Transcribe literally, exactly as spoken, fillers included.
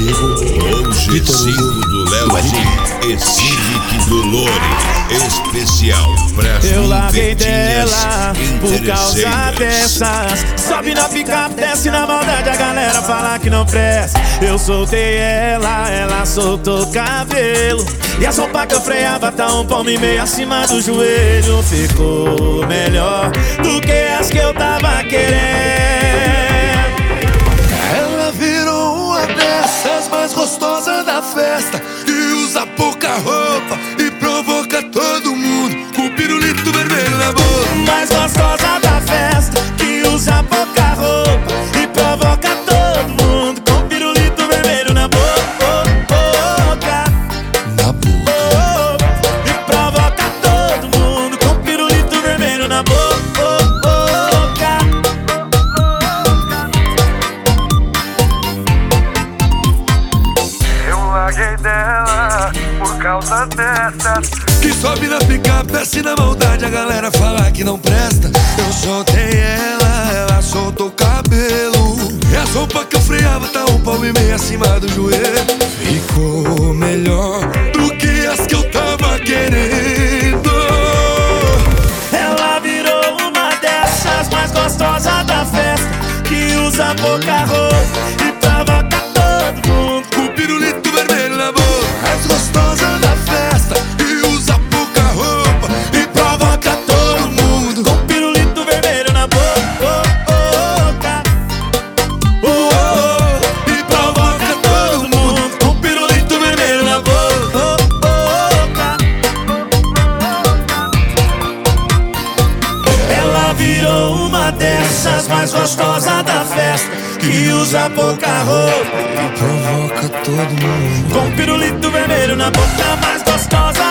Com G cinco do Léo G e Civic do Lore, especial pras Eu larguei ninfetinhas dela por causa dessas. Sobe na picape, desce na maldade, a galera fala que não presta. Eu soltei ela, ela soltou o cabelo, e a sopa que eu freava tá um palmo e meio acima do joelho. Ficou melhor do que as que eu tava querendo. Ela virou uma dessas mais gostosas da festa, que usa pouca roupa e provoca todo mundo com o pirulito vermelho na boca. Mais gostosa da festa, que usa pouca roupa e provoca todo mundo com o pirulito vermelho na boca. Na boca. E provoca todo mundo com o pirulito vermelho na boca. Larguei dela por causa dessas. Que sobe na picape, desce na maldade, a galera fala que não presta. Eu soltei ela, ela soltou o cabelo, e a sopa que eu freava tá um palmo e meio acima do joelho. Ficou melhor do que as que eu tava querendo. Ela virou uma dessas mais gostosas da festa, que usa pouca roupa e provoca todo mundo com o pirulito vermelho na boca. Mais gostosa da festa, que usa pouca roupa e provoca todo mundo com o pirulito vermelho na boca. Oh, oh, e provoca todo mundo com o pirulito vermelho na boca. Ela virou uma dessas mais gostosas da festa, que usa pouca roupa e provoca todo mundo com pirulito vermelho na boca. Mais gostosa